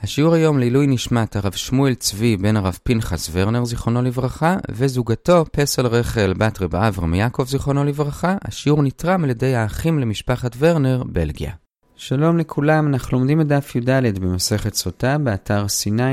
השיעור היום לעילוי נשמת הרב שמואל צבי בן הרב פנחס ורנר זיכרונו לברכה וזוגתו פסל רחל בת רב אברהם יעקב זיכרונו לברכה. השיעור נתרם על ידי האחים למשפחת ורנר, בלגיה. שלום לכולם, אנחנו לומדים את דף י"ד במסכת סוטה באתר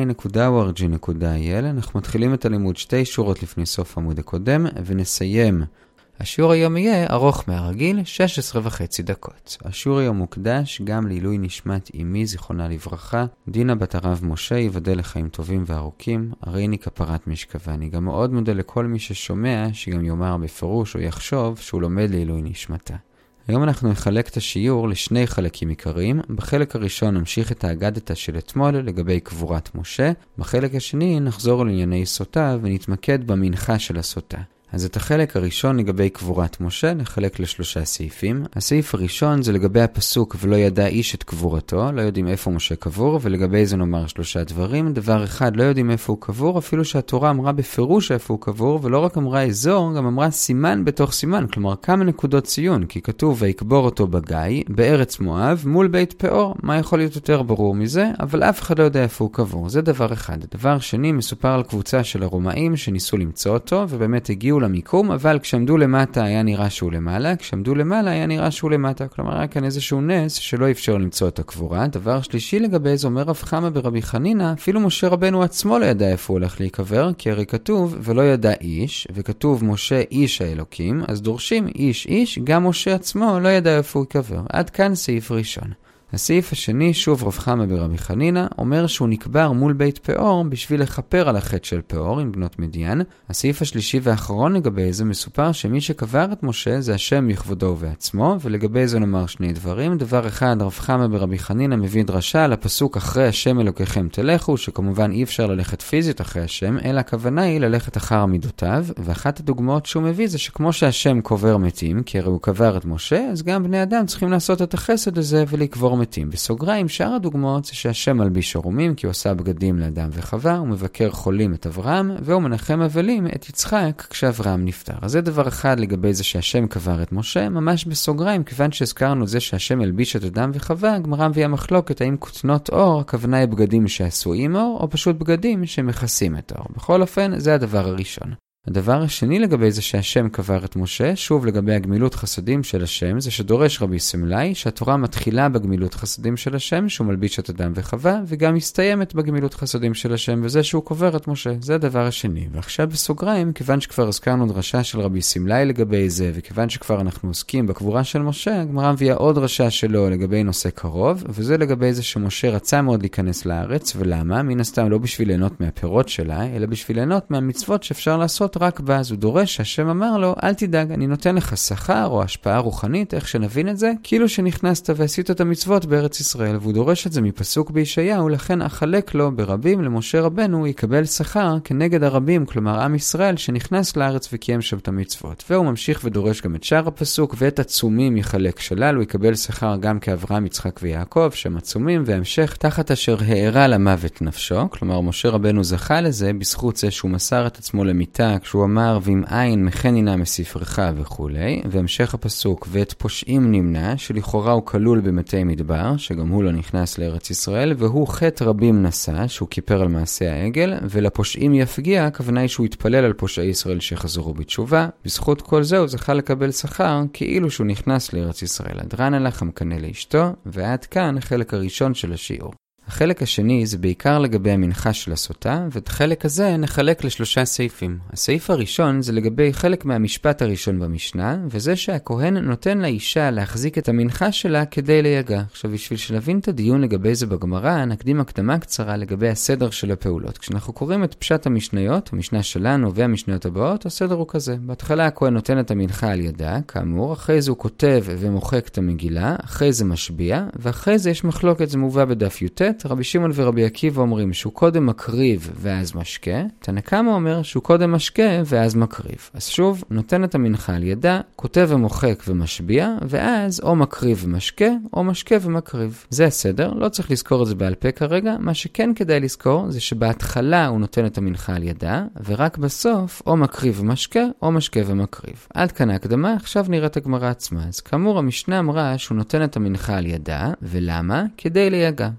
sinai.org.il. אנחנו מתחילים את הלימוד 2 שורות לפני סוף העמוד הקודם ונסיים. השיעור היום יהיה ארוך מהרגיל, 16.5 דקות. השיעור היום מוקדש גם לעילוי נשמת אמי זיכרונה לברכה, דינה בת הרב משה, ייבדל לחיים טובים וארוכים, הריני כפרת משכבה. אני גם מאוד מודה לכל מי ששומע, שגם יאמר בפירוש או יחשוב שהוא לומד לעילוי נשמתה. היום אנחנו נחלק את השיעור לשני חלקים עיקריים. בחלק הראשון נמשיך את האגדתא של אתמול לגבי קבורת משה. בחלק השני נחזור לענייני סוטה ונתמקד במנחה של הסוטה. אז את החלק הראשון לגבי קבורת משה נחלק לשלושה סעיפים. הסעיף הראשון זה לגבי הפסוק ולא ידע איש את קבורתו, לא יודעים איפה משה קבור, ולגבי זה נאמר 3 דברים. דבר אחד, לא יודעים איפה הוא קבור, אפילו שהתורה אמרה בפירוש איפה הוא קבור, ולא רק אמרה אזור, גם אמרה סימן בתוך סימן, כלומר כמה נקודות ציון, כי כתוב ויקבור אותו בגיא, בארץ מואב, מול בית פאור. מה יכול להיות יותר ברור מזה? אבל אף אחד לא יודע איפה הוא קבור. זה דבר אחד. דבר שני, מסופר על קבוצה של הרומאים שניסו למצוא אותו, ובאמת הגיעו למיקום, אבל כשעמדו למטה היה נראה שהוא למעלה, כשעמדו למעלה היה נראה שהוא למטה. כלומר, היה כאן איזשהו נס שלא אפשר למצוא את הקבורה. דבר שלישי לגבי זה אומר רב חמא ברבי חנינא, אפילו משה רבנו עצמו לא ידע איפה הוא הולך להיקבר, כי הרי כתוב ולא ידע איש, וכתוב משה איש האלוקים, אז דורשים איש איש, גם משה עצמו לא ידע איפה הוא יקבר. עד כאן סעיף ראשון. הסעיף השני, שוב רב חמא ברבי חנינא, אומר שהוא נקבר מול בית פאור בשביל לכפר על החטא של פאור עם בנות מדיין. הסעיף השלישי והאחרון לגבי זה מסופר שמי שקבר את משה זה השם בכבודו ובעצמו, ולגבי זה נאמר 2 דברים. דבר אחד, רב חמא ברבי חנינא מביא דרשה על הפסוק אחרי השם אלוקיכם תלכו, שכמובן אי אפשר ללכת פיזית אחרי השם, אלא הכוונה היא ללכת אחר מידותיו. ואחת הדוגמאות שהוא מביא זה שכמו שהשם קובר מתים, כי הרי הוא קבר את משה, אז גם בני אדם צריכים לעשות את החסד הזה ולקבור מתים. בסוגריים, שאר הדוגמאות זה שהשם מלביש ערומים, כי הוא עשה בגדים לאדם וחווה, הוא מבקר חולים את אברהם, והוא מנחם אבלים את יצחק כשאברהם נפטר. אז זה דבר אחד לגבי זה שהשם קבר את משה. ממש בסוגריים, כיוון שהזכרנו זה שהשם מלביש את אדם וחווה, הגמרא מביאה מחלוקת האם כותנות אור, הכוונה היא בגדים שעשויים אור, או פשוט בגדים שמכסים את האור. בכל אופן, זה הדבר הראשון. הדבר השני לגבי זה שהשם קבר את משה, שוב לגבי הגמילות חסדים של השם, זה שדורש רבי סמלי שהתורה מתחילה בגמילות חסדים של השם, שהוא מלביש את אדם וחווה, וגם מסתיימת בגמילות חסדים של השם, וזה שהוא קובר את משה. זה הדבר השני. ועכשיו בסוגריים, כיוון שכבר הזכרנו דרשה של רבי סמלי לגבי זה, וכיוון שכבר אנחנו עוסקים בקבורה של משה, הגמרא מביאה עוד דרשה שלו לגבי נושא קרוב, וזה לגבי זה שמשה רצה מאוד להיכנס לארץ, ולמה? מן הסתם לא בשביל ליהנות מהפירות שלה, אלא בשביל ליהנות מהמצוות שאפשר לעשות רק בה. אז הוא דורש שהשם אמר לו, אל תדאג, אני נותן לך שכר או השפעה רוחנית, איך שנבין את זה, כאילו שנכנסת ועשית את המצוות בארץ ישראל. והוא דורש את זה מפסוק בישעיהו, לכן אחלק לו ברבים למשה רבנו יקבל שכר כנגד הרבים, כלומר עם ישראל שנכנס לארץ וקיים שם את המצוות. והוא ממשיך ודורש גם את שאר הפסוק, ואת עצומים יחלק שלל, הוא יקבל שכר גם כאברהם, יצחק ויעקב, שהם עצומים, והמשך תחת אשר הערה למוות נפשו, כלומר משה רבנו זכה לזה בזכות זה שהוא מסר את עצמו למיטה, כשהוא אמר ואם אין מכנינה מספרך וכו'. והמשך הפסוק ואת פושעים נמנע, שלכאורה הוא כלול במתי מדבר, שגם הוא לא נכנס לארץ ישראל, והוא חטא רבים נשא, שהוא כיפר על מעשה העגל, ולפושעים יפגיע, הכוונה היא שהוא יתפלל על פושעי ישראל שחזרו בתשובה. בזכות כל זה הוא זכה לקבל שכר כאילו שהוא נכנס לארץ ישראל. הדרן הלך המקנה לאשתו, ועד כאן החלק הראשון של השיעור. החלק השני זה בעיקר לגבי המנחה של הסוטה, ואת החלק הזה נחלק ל3 סעיפים. הסעיף הראשון זה לגבי חלק מהמשפט הראשון במשנה, וזה שהכהן נותן לאישה להחזיק את המנחה שלה כדי ליגע. עכשיו, בשביל שנבין את הדיון לגבי זה בגמרא, נקדים הקדמה קצרה לגבי הסדר של הפעולות. כשאנחנו קוראים את פשט המשניות, המשנה שלנו והמשניות הבאות, הסדר הוא כזה. בהתחלה הכהן נותן את המנחה על ידה, כאמור, אחרי זה הוא כותב ומוחק את המגילה, אחרי זה משביע, ואחרי זה יש מחלוקת, זה מובא בדף י"ט. רבי שמעון ורבי עקיבא אומרים שהוא קודם מקריב ואז משקה, תנא קמא אומר שהוא קודם משקה ואז מקריב. אז שוב, נותן את המנחה על ידה, כותב ומוחק ומשביע, ואז או מקריב ומשקה, או משקה ומקריב. זה הסדר, לא צריך לזכור את זה בעל פה כרגע. מה שכן כדאי לזכור זה שבהתחלה הוא נותן את המנחה על ידה, ורק בסוף או מקריב ומשקה, או משקה ומקריב. עד כאן ההקדמה, עכשיו נראה את הגמרא עצמה. אז כאמור, המשנה אמרה שהוא נותן את המנחה על ידה, ולמה? כדי ליגע. עכשיו, למה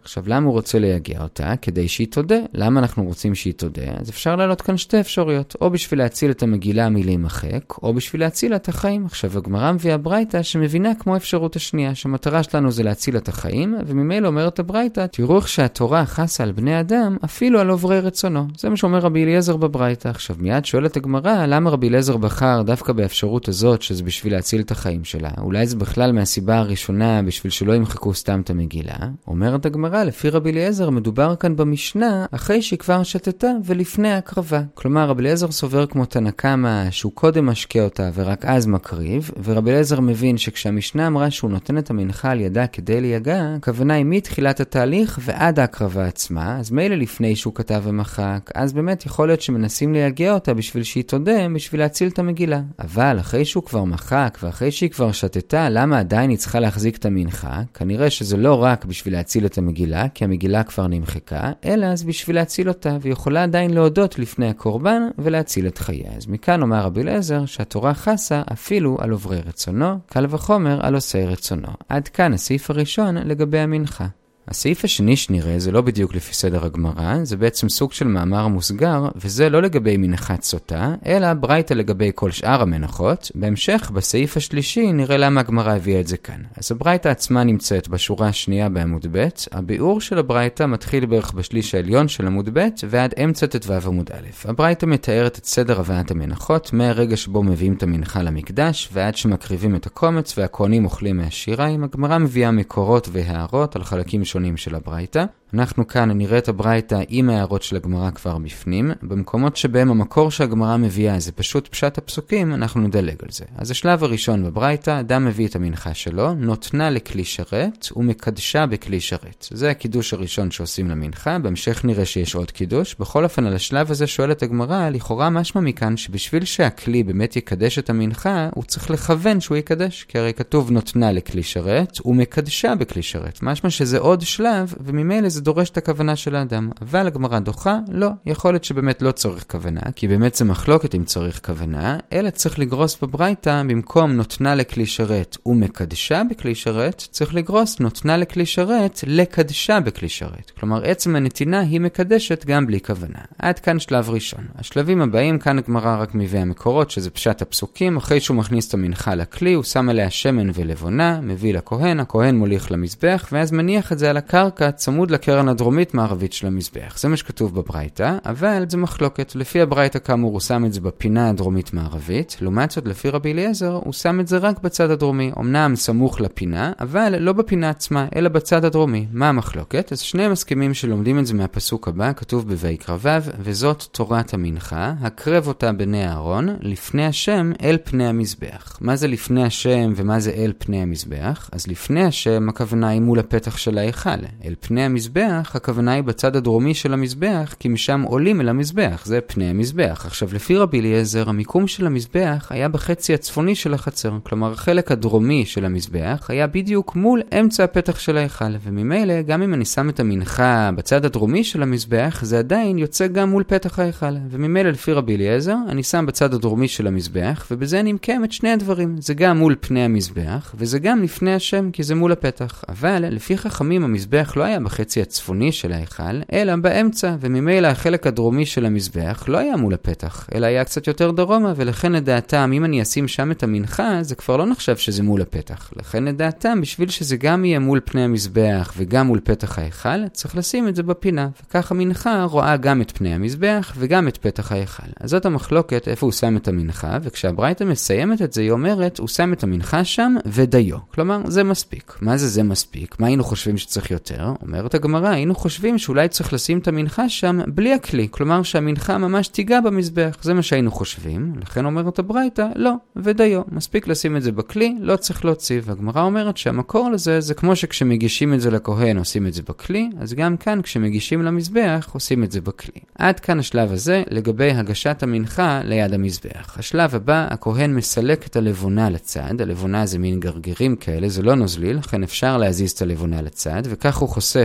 הוא רוצה להגיע אותה כדי שהיא תודה. למה אנחנו רוצים שהיא תודה? אז אפשר להעלות כאן שתי אפשרויות, או בשביל להציל את המגילה מלהימחק, או בשביל להציל את החיים. עכשיו הגמרא מביאה ברייתא שמבינה כמו האפשרות השנייה, שהמטרה שלנו זה להציל את החיים, וממילא אומרת הברייתא, תראו איך שהתורה חסה על בני אדם אפילו על עוברי רצונו. זה מה שאומר רבי אליעזר בברייתא. עכשיו מיד שואלת הגמרא, למה רבי אליעזר בחר דווקא באפשרות הזאת שזה בשביל להציל את החיים שלה? אולי זה בכלל מהסיבה הראשונה בשביל שלא ימחקו סתם את המגילה? אומרת הגמרא, לפי רבי אליעזר מדובר כאן במשנה אחרי שהיא כבר שתתה ולפני ההקרבה. כלומר רבי אליעזר סובר כמו תנא קמא שהוא קודם משקה אותה ורק אז מקריב, ורבי אליעזר מבין שכשהמשנה אמרה שהוא נותן את המנחה על ידה כדי ליגע, הכוונה היא מתחילת התהליך ועד ההקרבה עצמה, אז מילא לפני שהוא כתב ומחק, אז באמת יכול להיות שמנסים ליגע אותה בשביל שהיא תודה, בשביל להציל את המגילה. אבל אחרי שהוא כבר מחק ואחרי שהיא כבר שתתה, למה עדיין היא צריכה להחזיק את המנחה? כנראה שזה לא רק בשביל להציל את המגילה, כי המגילה כבר נמחקה, אלא אז בשביל להציל אותה, ויכולה עדיין להודות לפני הקורבן ולהציל את חייה. אז מכאן אומר רבי אליעזר שהתורה חסה אפילו על עוברי רצונו, קל וחומר על עושי רצונו. עד כאן הסעיף הראשון לגבי המנחה. הסעיף השני שנראה זה לא בדיוק לפי סדר הגמרא, זה בעצם סוג של מאמר מוסגר, וזה לא לגבי מנחת סוטה, אלא ברייתא לגבי כל שאר המנחות. בהמשך, בסעיף השלישי, נראה למה הגמרא הביאה את זה כאן. אז הברייתא עצמה נמצאת בשורה השנייה בעמוד ב', הביאור של הברייתא מתחיל בערך בשליש העליון של עמוד ב' ועד אמצע ט"ו עמוד א'. הברייתא מתארת את סדר הבאת המנחות, מהרגע שבו מביאים את המנחה למקדש, ועד שמקריבים את הקומץ והכהנים אוכלים מהשיריים. הגמרא מביאה מקורות והערות על חלקים שונים של הברייתא. אנחנו כאן נראה את הברייתא עם הערות של הגמרא כבר בפנים. במקומות שבהם המקור שהגמרא מביאה זה פשוט פשט הפסוקים, אנחנו נדלג על זה. אז השלב הראשון בברייתא, אדם מביא את המנחה שלו, נותנה לכלי שרת ומקדשה בכלי שרת. זה הקידוש הראשון שעושים למנחה, בהמשך נראה שיש עוד קידוש. בכל אופן על השלב הזה שואלת הגמרא, לכאורה משמע מכאן שבשביל שהכלי באמת יקדש את המנחה, הוא צריך לכוון שהוא יקדש, כי הרי כתוב נותנה לכלי שרת ומקדשה בכלי שרת. משמע שזה עוד שלב, וממילא זה דורש את הכוונה של האדם. אבל הגמרא דוחה, לא. יכול להיות שבאמת לא צריך כוונה, כי באמת זה מחלוקת אם צריך כוונה, אלא צריך לגרוס בברייתא, במקום נותנה לכלי שרת ומקדשה בכלי שרת, צריך לגרוס נותנה לכלי שרת לקדשה בכלי שרת. כלומר, עצם הנתינה היא מקדשת גם בלי כוונה. עד כאן שלב ראשון. השלבים הבאים, כאן הגמרא רק מביא המקורות, שזה פשט הפסוקים. אחרי שהוא מכניס את המנחה לכלי, הוא שם עליה שמן ולבונה, מביא לכהן, הכהן מוליך למזבח, ואז מניח את זה על הקרקע צמוד לקרן הדרומית מערבית של המזבח. זה מה שכתוב בברייתא, אבל זה מחלוקת. לפי הברייתא כאמור הוא שם את זה בפינה הדרומית מערבית, לעומת זאת לפי רבי אליעזר הוא שם את זה רק בצד הדרומי, אמנם סמוך לפינה, אבל לא בפינה עצמה, אלא בצד הדרומי. מה המחלוקת? אז שני מסכימים שלומדים את זה מהפסוק הבא, כתוב בויקרא ו', וזאת תורת המנחה, הקרב אותה בני אהרון, לפני השם אל פני המזבח. מה זה לפני השם ומה זה אל פני המזבח? אז לפני השם הכוונה היא מול הפתח של ההיכל. אל פני המזבח הכוונה היא בצד הדרומי של המזבח, כי משם עולים אל המזבח, זה פני המזבח. עכשיו לפי רבי אליעזר המיקום של המזבח היה בחצי הצפוני של החצר, כלומר החלק הדרומי של המזבח היה בדיוק מול אמצע הפתח של ההיכל, וממילא גם אם אני שם את המנחה בצד הדרומי של המזבח זה עדיין יוצא גם מול פתח ההיכל, וממילא לפי רבי אליעזר אני שם בצד הדרומי של המזבח, ובזה אני מקיים את שני הדברים, זה גם מול פני המזבח וזה גם לפני השם כי זה מול הפתח. אבל לפי חכמים המזבח לא היה בחצי הצפוני של ההיכל, אלא באמצע, וממילא החלק הדרומי של המזבח לא היה מול הפתח, אלא היה קצת יותר דרומה, ולכן לדעתם, אם אני אשים שם את המנחה, זה כבר לא נחשב שזה מול הפתח. לכן לדעתם, בשביל שזה גם יהיה מול פני המזבח וגם מול פתח ההיכל, צריך לשים את זה בפינה, וכך המנחה רואה גם את פני המזבח וגם את פתח ההיכל. אז זאת המחלוקת איפה הוא שם את המנחה, וכשהברייתא מסיימת את זה, היא אומרת, הוא שם את המנחה שם ודיו. כלומר, זה מספיק. מה זה מספיק? מה היינו חושבים שצריך יותר? אומרת הגמרא, היינו חושבים שאולי צריך לשים את המנחה שם בלי הכלי, כלומר שהמנחה ממש תיגע במזבח, זה מה שהיינו חושבים. לכן אומרת הברייתא, לא, ודיו, מספיק לשים את זה בכלי, לא צריך להוציא. והגמרא אומרת שהמקור לזה זה כמו שכשמגישים את זה לכהן עושים את זה בכלי, אז גם כאן כשמגישים למזבח עושים את זה בכלי. עד כאן השלב הזה לגבי הגשת המנחה ליד המזבח. השלב הבא, הכהן מסלק את הלבונה לצד, הלבונה זה מין גרגירים כאלה, זה לא נוזלי, לכן אפשר להזיז את הלבונה לצד, וכך הוא חושף רק את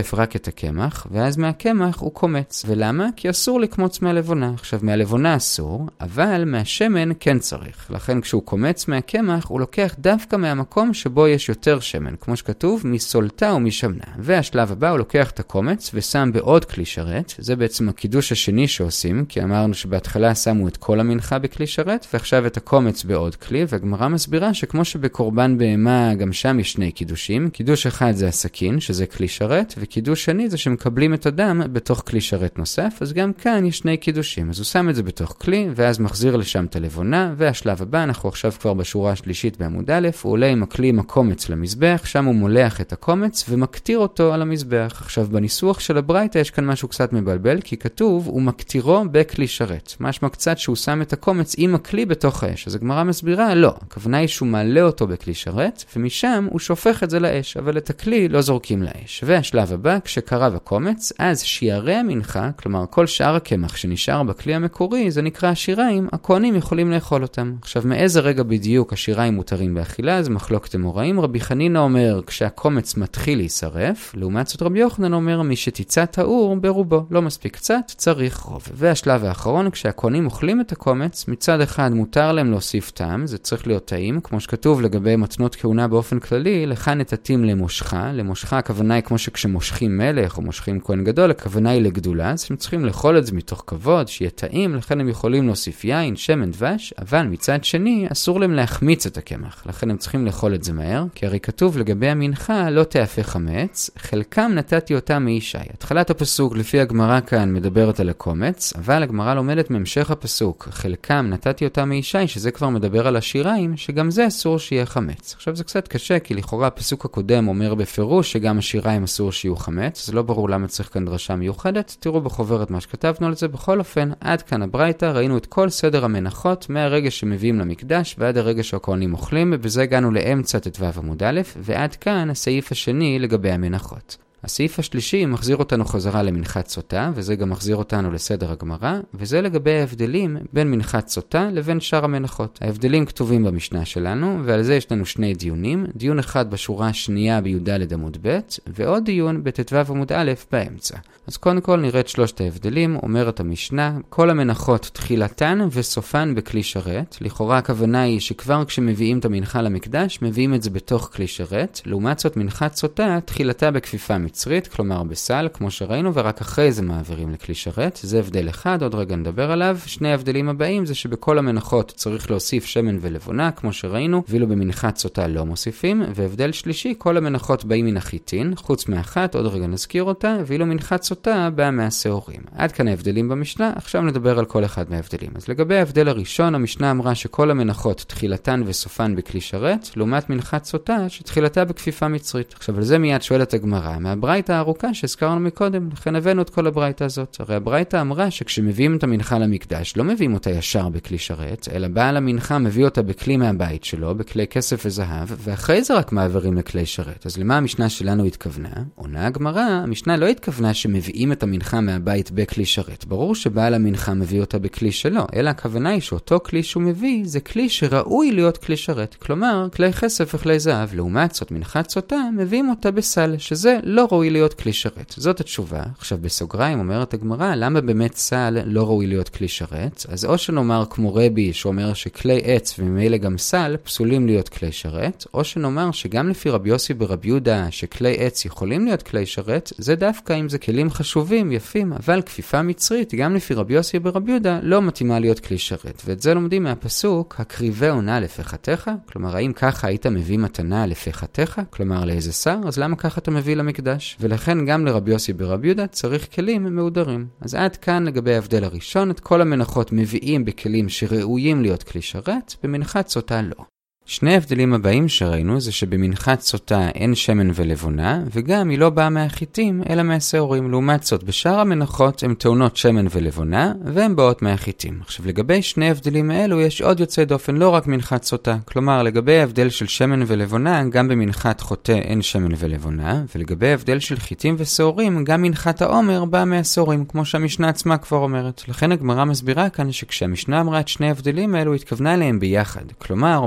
את הקמח, ואז מהקמח הוא קומץ. ולמה? כי אסור לקמוץ מהלבונה. עכשיו, מהלבונה אסור, אבל מהשמן כן צריך. לכן כשהוא קומץ מהקמח, הוא לוקח דווקא מהמקום שבו יש יותר שמן, כמו שכתוב, מסולתה ומשמנה. והשלב הבא הוא לוקח את הקומץ ושם בעוד כלי שרת. זה בעצם הקידוש השני שעושים, כי אמרנו שבהתחלה שמו את כל המנחה בכלי שרת, ועכשיו את הקומץ בעוד כלי, והגמרא מסבירה שכמו שבקורבן בהמה גם שם יש שני קידושים. קידוש אחד זה הסכין, שזה כלי שרת, וקידוש שני זה שמקבלים את הדם בתוך כלי שרת נוסף, אז גם כאן יש שני קידושים. אז הוא שם את זה בתוך כלי, ואז מחזיר לשם את הלבונה, והשלב הבא, אנחנו עכשיו כבר בשורה השלישית בעמוד א', הוא עולה עם הכלי עם הקומץ למזבח, שם הוא מולח את הקומץ ומקטיר אותו על המזבח. עכשיו בניסוח של הברייתא יש כאן משהו קצת מבלבל, כי כתוב הוא מקטירו בכלי שרת. משמע קצת שהוא שם את הקומץ עם הכלי בתוך האש. אז הגמרא מסבירה, לא, הכוונה היא שהוא מעלה אותו בכלי שרת, ומשם הוא שופך את זה לאש, אבל את הכלי לא זורקים לאש. והשלב הבא, כשקרב הקומץ, אז שיערי המנחה, כלומר כל שאר הקמח שנשאר בכלי המקורי, זה נקרא השיריים, הכהנים יכולים לאכול אותם. עכשיו מאיזה רגע בדיוק השיריים מותרים באכילה, זה מחלוקת אמוראים. רבי חנינא אומר כשהקומץ מתחיל להישרף, לעומת זאת רבי יוחנן אומר מי שתיצא טהור ברובו, לא מספיק קצת, צריך רוב. והשלב האחרון, כשהכהנים אוכלים את הקומץ, מצד אחד מותר להם להוסיף טעם, זה צריך להיות טעים, כמו שכתוב לגבי מתנות כהונה באופן כללי, לכאן נתתים למושכה. למושכה הכוונה היא כמו שכשמושכים מלך או מושכים כהן גדול, הכוונה היא לגדולה, אז הם צריכים לאכול את זה מתוך כבוד, שיהיה טעים, לכן הם יכולים להוסיף יין, שמן, דבש, אבל מצד שני אסור להם להחמיץ את הקמח, לכן הם צריכים לאכול את זה מהר, כי הרי כתוב לגבי המנחה לא תאפה חמץ, חלקם נתתי אותם מישי. התחלת הפסוק לפי הגמרא כאן מדברת על הקומץ, אבל הגמרא לומדת מהמשך הפסוק, חלקם נתתי אותם מישי, שזה כבר מדבר על השיריים, שגם זה אסור שיהיה חמץ. עכשיו זה קצת קשה, כי לכאורה הפסוק הקודם אומר בפירוש שגם השיריים אסור שיהיו חמץ, זה לא ברור למה צריך כאן דרשה מיוחדת, תראו בחוברת מה שכתבנו על זה. בכל אופן, עד כאן הברייתא, ראינו את כל סדר המנחות, מהרגע שמביאים למקדש ועד הרגע שהכהנים אוכלים, ובזה הגענו לאמצע ט"ו עמוד א', ועד כאן הסעיף השני לגבי המנחות. הסעיף השלישי מחזיר אותנו חזרה למנחת סוטה, וזה גם מחזיר אותנו לסדר הגמרא, וזה לגבי ההבדלים בין מנחת סוטה לבין שאר המנחות. ההבדלים כתובים במשנה שלנו, ועל זה יש לנו שני דיונים, דיון אחד בשורה השנייה בי"ד עמוד ב', ועוד דיון בט"ו עמוד א' באמצע. אז קודם כל נראה את שלושת ההבדלים. אומרת המשנה, כל המנחות תחילתן וסופן בכלי שרת. לכאורה הכוונה היא שכבר כשמביאים את המנחה למקדש, מביאים את זה בתוך כלי שרת. לעומת זאת מנחת סוטה תחילתה בכפיפה מצרית, כלומר בסל, כמו שראינו, ורק אחרי זה מעבירים לכלי שרת. זה הבדל אחד, עוד רגע נדבר עליו. שני ההבדלים הבאים זה שבכל המנחות צריך להוסיף שמן ולבונה, כמו שראינו, ואילו במנחת סוטה לא מוסיפים. והבדל שלישי, כל המנחות באים מן החיטין, חוץ מאחת, עוד רגע נזכיר אותה, ואילו מנחת סוטה באה מהשעורים. עד כאן ההבדלים במשנה, עכשיו נדבר על כל אחד מההבדלים. אז לגבי ההבדל הראשון, המשנה אמרה שכל המנחות תחילתן וסופן בכלי שרת, לעומת מנחת סוטה שתחילתה בכפיפה מצרית. עכשיו על זה מיד שואלת הגמרא, מהברייתא הארוכה שהזכרנו מקודם, לכן הבאנו את כל הברייתא הזאת. הרי הברייתא אמרה שכשמביאים את המנחה למקדש, לא מביאים אותה ישר בכלי שרת, אלא בעל המנחה מביא אותה בכלי מהבית שלו, בכלי כסף וזהב, ואחרי זה רק מעבירים לכלי שרת. אז למה המשנה שלנו התכוונה? עונה הגמרא, המשנה לא התכוונה שמביאים את המנחה מהבית בכלי שרת. ברור שבעל המנחה מביא אותה בכלי שלו, אלא הכוונה היא שאותו כלי שהוא מביא זה כלי שראוי להיות כלי שרת. כלומר, כלי כסף וכלי זהב. לעומת זאת מנחת סוטה מביאים אותה בסל, שזה לא ראוי להיות כלי שרת. זאת התשובה. עכשיו בסוגריים אומרת הגמרא, למה באמת סל לא ראוי להיות כלי שרת? אז או שנאמר כמו רבי שאומר שכלי עץ וממילא גם סל פסולים להיות כלי שרת, או שנאמר שגם לפי רבי יוסי ברבי יהודה שכלי עץ יכולים להיות כלי שרת, זה דווקא אם זה כלים חשובים, יפים, אבל כפיפה מצרית, גם לפי רבי יוסי ברבי יהודה, לא מתאימה להיות כלי שרת. ואת זה לומדים מהפסוק, הקריבה עונה לפחתך, כלומר, האם ככה היית מביא מתנה לפחתך, כלומר לאיזה שר, אז למה ככה אתה מביא למקדש? ולכן גם לרבי יוסי ברבי יהודה צריך כלים מאודרים. אז עד כאן לגבי ההבדל הראשון, את כל המנחות מביאים בכלים שראויים להיות כלי שרת, במנחת סוטה לא. שני ההבדלים הבאים שראינו זה שבמנחת סוטה אין שמן ולבונה, וגם היא לא באה מהחיטים אלא מהשעורים. לעומת זאת בשאר המנחות הן טעונות שמן ולבונה, והן באות מהחיטים. עכשיו לגבי שני ההבדלים האלו יש עוד יוצא דופן, לא רק מנחת סוטה. כלומר לגבי ההבדל של שמן ולבונה, גם במנחת חוטא אין שמן ולבונה, ולגבי ההבדל של חיטים ושעורים, גם מנחת העומר באה מהשעורים, כמו שהמשנה עצמה כבר אומרת. לכן הגמרא מסבירה כאן שכשהמשנה אמרה את שני ההבדלים האלו, התכוונה אליהם ביחד. כלומר, אמנם יש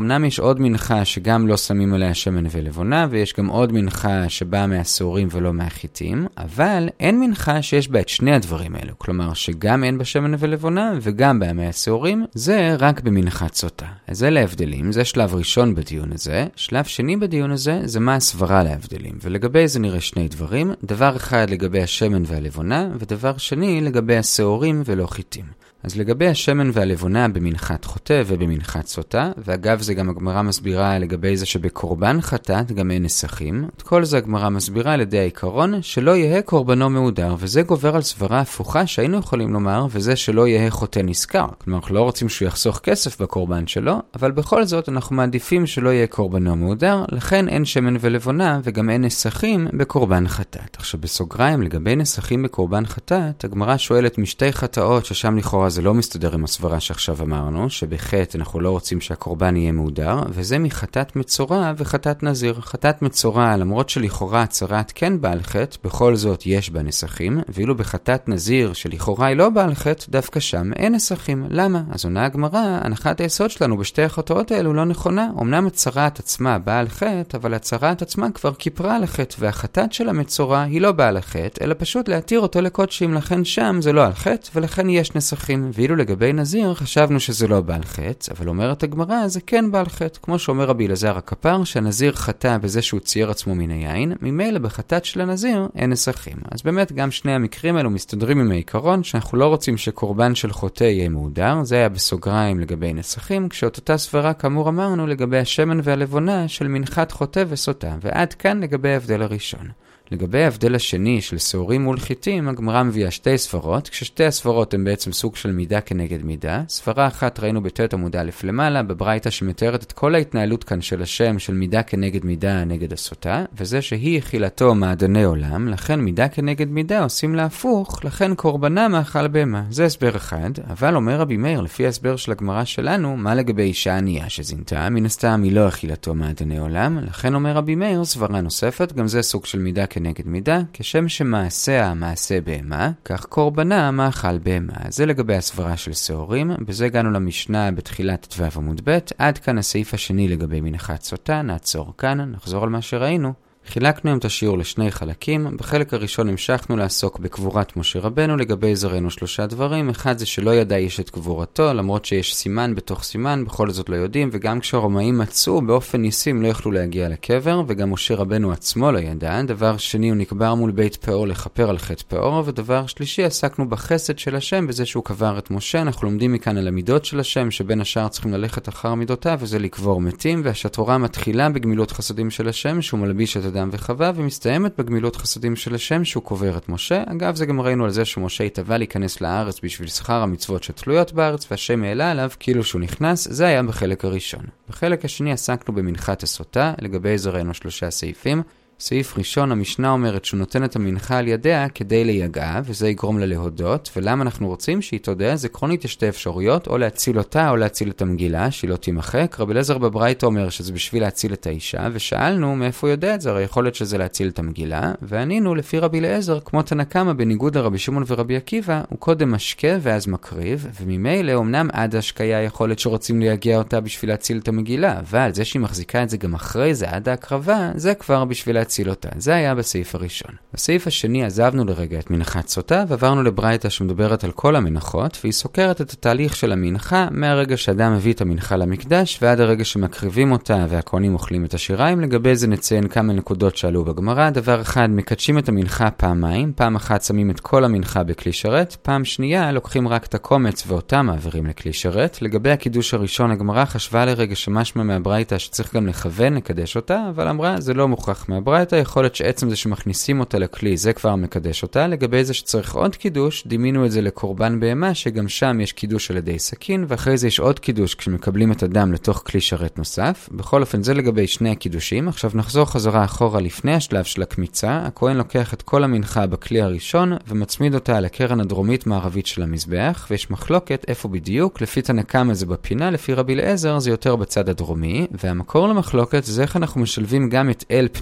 עוד מנחה שגם לא שמים עליה שמן ולבונה, ויש גם עוד מנחה שבאה מהשעורים ולא מהחיטים, אבל אין מנחה שיש בה את שני הדברים האלו, כלומר שגם אין בה שמן ולבונה וגם באה מהשעורים, זה רק במנחת סוטה. אז זה להבדלים, זה שלב ראשון בדיון הזה. שלב שני בדיון הזה זה מה הסברה להבדלים, ולגבי זה נראה שני דברים, דבר אחד לגבי השמן והלבונה, ודבר שני לגבי השעורים ולא חיטים. אז לגבי השמן והלבונה במנחת חוטא ובמנחת סוטה, ואגב זה גם הגמרא מסבירה לגבי זה שבקורבן חטאת גם אין נסכים, את כל זה הגמרא מסבירה על ידי העיקרון שלא יהיה קורבנו מהודר, וזה גובר על סברה הפוכה שהיינו יכולים לומר, וזה שלא יהיה חוטא נזכר. כלומר, אנחנו לא רוצים שהוא יחסוך כסף בקורבן שלו, אבל בכל זאת אנחנו מעדיפים שלא יהיה קורבנו מהודר, לכן אין שמן ולבונה וגם אין נסכים בקורבן חטאת. עכשיו בסוגריים, לגבי נסכים בקורבן חטאת, הגמרא שואלת משתי חטאות ששם לכאורה זה לא מסתדר עם הסברה שעכשיו אמרנו, שבחטא אנחנו לא רוצים שהקורבן יהיה מהודר, וזה מחטאת מצורע וחטאת נזיר. חטאת מצורע, למרות שלכאורה הצרת כן בעל חטא, בכל זאת יש בה נסכים, ואילו בחטאת נזיר שלכאורה היא לא בעל חטא, דווקא שם אין נסכים. למה? אז עונה הגמרא, הנחת היסוד שלנו בשתי החטאות האלו לא נכונה. אמנם הצרת עצמה בעל חטא, אבל הצרת עצמה כבר כיפרה על החטא, והחטאת של המצורע היא לא בעל החטא, אלא פשוט להתיר אותו לקודשים, לכן שם זה לא על חטא, ולכן יש נסכים. ואילו לגבי נזיר חשבנו שזה לא בעל חטא, אבל אומרת הגמרא זה כן בעל חטא, כמו שאומר רבי אלעזר הכפר שהנזיר חטא בזה שהוא צייר עצמו מן היין, ממילא בחטאת של הנזיר אין נסכים. אז באמת גם שני המקרים האלו מסתדרים עם העיקרון שאנחנו לא רוצים שקורבן של חוטא יהיה מהודר, זה היה בסוגריים לגבי נסכים, כשאותה סברה כאמור אמרנו לגבי השמן והלבונה של מנחת חוטא וסוטה, ועד כאן לגבי ההבדל הראשון. לגבי ההבדל השני של שעורים מול חיטים, הגמרא מביאה שתי ספרות, כששתי הספרות הן בעצם סוג של מידה כנגד מידה. ספרה אחת ראינו בתת עמוד א' למעלה, בברייתא שמתארת את כל ההתנהלות כאן של השם של מידה כנגד מידה נגד הסוטה, וזה שהיא יחילתו מעדני עולם, לכן מידה כנגד מידה עושים לה הפוך, לכן קורבנה מאכל בהמה. זה הסבר אחד, אבל אומר רבי מאיר לפי ההסבר של הגמרא שלנו, מה לגבי אישה ענייה שזינתה? מן הסתם היא לא יחילתו מעדני עולם, לכן אומר רבי מאיר סברה נוספת, גם זה סוג של מידה כנגד מידה, כשם שמעשיה מעשה בהמה, כך קורבנה מאכל בהמה. זה לגבי הסברה של שעורים, בזה הגענו למשנה בתחילת תו עמוד ב', עד כאן הסעיף השני לגבי מנחת סוטה, נעצור כאן, נחזור על מה שראינו. חילקנו את השיעור לשני חלקים. בחלק הראשון המשכנו לעסוק בקבורת משה רבנו. לגבי זה ראינו שלושה דברים. אחד זה שלא ידע איש את קבורתו, למרות שיש סימן בתוך סימן, בכל זאת לא יודעים, וגם כשהרומאים מצאו באופן ניסים לא יכלו להגיע לקבר, וגם משה רבנו עצמו לא ידע. דבר שני, הוא נקבר מול בית פאור לכפר על חטא פאור, ודבר שלישי, עסקנו בחסד של השם בזה שהוא קבר את משה. אנחנו לומדים מכאן על המידות של השם, שבין השאר צריכים ללכת אחר מידותיו, וזה לקבור מתים, והתורה מתחילה בגמילות חסדים של השם, שהוא מלביש את אדם וחווה, ומסתיימת בגמילות חסדים של השם שהוא קובר את משה. אגב, זה גם ראינו על זה שמשה התאווה להיכנס לארץ בשביל שכר המצוות שתלויות בארץ, והשם העלה עליו כאילו שהוא נכנס. זה היה בחלק הראשון. בחלק השני עסקנו במנחת הסוטה, לגבי זה ראינו שלושה סעיפים. סעיף ראשון, המשנה אומרת שהוא נותן את המנחה על ידיה כדי ליגעה, וזה יגרום לה להודות. ולמה אנחנו רוצים שהיא תודה? זה עקרונית יש שתי אפשרויות, או להציל אותה או להציל את המגילה, שהיא לא תימחק. רבי אלעזר בברייתא אומר שזה בשביל להציל את האישה, ושאלנו מאיפה הוא יודע את זה, הרי יכול להיות שזה להציל את המגילה, וענינו לפי רבי אלעזר, כמו תנא קמא בניגוד לרבי שמעון ורבי עקיבא, הוא קודם משקה ואז מקריב, וממילא אמנם עד ההשקיה יכול להיות שרוצים להגיע אותה בשביל להציל את המגילה, אבל זה שהיא מחזיקה את זה גם אחרי זה עד ההקרבה, זה כבר בשביל להציל אותה. זה היה בסעיף הראשון. בסעיף השני עזבנו לרגע את מנחת סוטה ועברנו לברייתא שמדברת על כל המנחות, והיא סוקרת את התהליך של המנחה מהרגע שאדם מביא את המנחה למקדש ועד הרגע שמקריבים אותה והכהנים אוכלים את השיריים. לגבי זה נציין כמה נקודות שעלו בגמרא. דבר אחד, מקדשים את המנחה פעמיים. פעם אחת שמים את כל המנחה בכלי שרת, פעם שנייה לוקחים רק את הקומץ ואותה מעבירים לכלי שרת. לגבי הקידוש הראשון הגמרא חשבה לרגע שמשמע מהברייתא שצריך גם לכוון לקדש אותה, אבל אמרה זה לא מוכרח מהברייתא, יכול להיות שעצם זה שמכניסים אותה לכלי זה כבר מקדש אותה. לגבי זה שצריך עוד קידוש, דימינו את זה לקורבן בהמה, שגם שם יש קידוש על ידי סכין, ואחרי זה יש עוד קידוש כשמקבלים את הדם לתוך כלי שרת נוסף. בכל אופן זה לגבי שני הקידושים. עכשיו נחזור חזרה אחורה לפני השלב של הקמיצה. הכהן לוקח את כל המנחה בכלי הראשון ומצמיד אותה על הקרן הדרומית מערבית של המזבח, ויש מחלוקת איפה בדיוק. לפי תנא קמא זה בפינה, לפי רבי אלעזר זה יותר בצד הדרומי, והמקור למחלוקת זה איך אנחנו משלבים גם את אל פני השם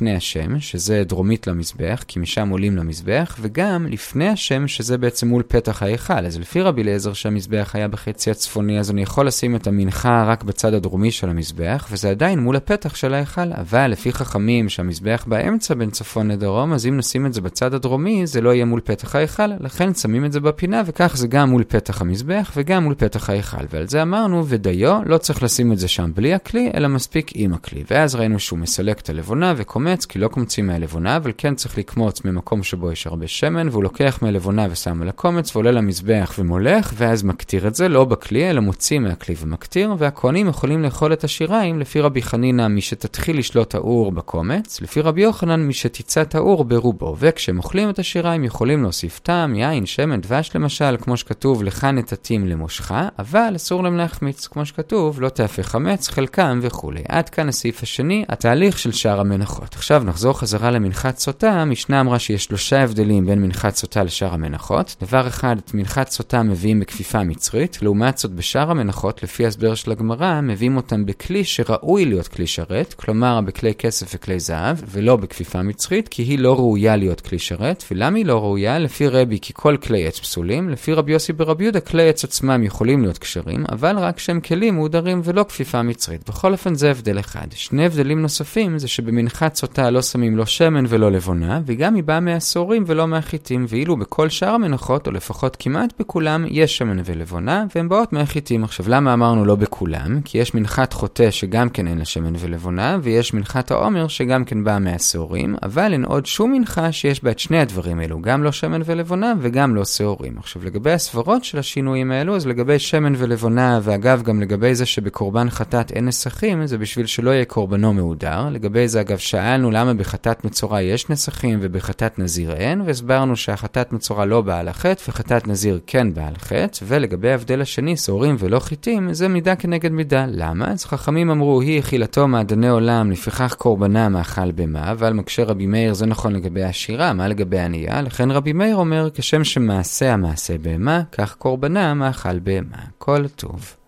השם, שזה דרומית למזבח, כי משם עולים למזבח, וגם לפני השם, שזה בעצם מול פתח ההיכל. אז לפי רבי אליעזר שהמזבח היה בחצי הצפוני, אז אני יכול לשים את המנחה רק בצד הדרומי של המזבח, וזה עדיין מול הפתח של ההיכל. אבל לפי חכמים שהמזבח באמצע בין צפון לדרום, אז אם נשים את זה בצד הדרומי, זה לא יהיה מול פתח ההיכל, לכן שמים את זה בפינה, וכך זה גם מול פתח המזבח וגם מול פתח ההיכל. ועל זה אמרנו, ודיו, לא צריך לשים את זה שם בלי הכלי, אלא מספיק עם הכלי. ואז ראינו שהוא מסלק את הלבונה וקומץ, כי לא קומצים מהלבונה, אבל כן צריך לקמוץ ממקום שבו יש הרבה שמן, והוא לוקח מהלבונה ושם על הקומץ, ועולה למזבח ומולך, ואז מקטיר את זה, לא בכלי, אלא מוציא מהכלי ומקטיר, והכהנים יכולים לאכול את השיריים, לפי רבי חנינא, מי שתתחיל לשלוט האור בקומץ, לפי רבי יוחנן, מי שתיצא את האור ברובו, וכשהם אוכלים את השיריים יכולים להוסיף טעם, יין, שמן, דבש למשל, כמו שכתוב, לכאן נתתים למושכה, אבל אסור להם להחמיץ, כמו שכתוב, לא תהפך חמץ, חלקם וכו'. עד כאן הסעיף השני, התהליך של שאר המנחות. עכשיו נחזור חזרה למנחת סוטה. המשנה אמרה שיש 3 הבדלים בין מנחת סוטה לשאר המנחות. דבר אחד, את מנחת סוטה מביאים בכפיפה מצרית, לעומת זאת בשאר המנחות, לפי הסבר של הגמרא, מביאים אותם בכלי שראוי להיות כלי שרת, כלומר בכלי כסף וכלי זהב, ולא בכפיפה מצרית, כי היא לא ראויה להיות כלי שרת. ולמה היא לא ראויה? לפי רבי, כי כל כלי עץ פסולים. לפי רבי יוסי ברבי יהודה, כלי עץ עצמם יכולים להיות כשרים, אבל רק שהם כלים מודרים ולא כפיפה מצרית. בכל אופן זה הבדל אחד. 2 הבדלים נוספים זה שבמנחת סוטה לא שמים לא שמן ולא לבונה, וגם היא באה מהסורים ולא מהחיטים, ואילו בכל שאר המנחות, או לפחות כמעט בכולם, יש שמן ולבונה, והן באות מהחיטים. עכשיו למה אמרנו לא בכולם? כי יש מנחת חוטא שגם כן אין לה שמן ולבונה, ויש מנחת העומר שגם כן באה מהסורים, אבל אין עוד שום מנחה שיש בה את 2 הדברים האלו, גם לא שמן ולבונה וגם לא סורים. עכשיו לגבי הסברות של השינויים האלו, אז לגבי שמן ולבונה, ואגב גם לגבי זה שבקורבן חטאת אין נסכים, זה בשביל שלא יהיה קורבנו מהודר. לגבי זה אגב שאלנו למה בחטאת מצורע יש נסכים ובחטאת נזיר אין, והסברנו שהחטאת מצורע לא באה על החטא וחטאת נזיר כן באה על חטא. ולגבי ההבדל השני, סורים ולא חיטים, זה מידה כנגד מידה. למה? אז חכמים אמרו, היא אכילתו מעדני עולם, לפיכך קורבנה מאכל במה, אבל מקשה רבי מאיר זה נכון לגבי השירה, מה לגבי ענייה? לכן רבי מאיר אומר, כשם שמעשה המעשה בהמה, כך קורבנה מאכל בהמה. כל טוב.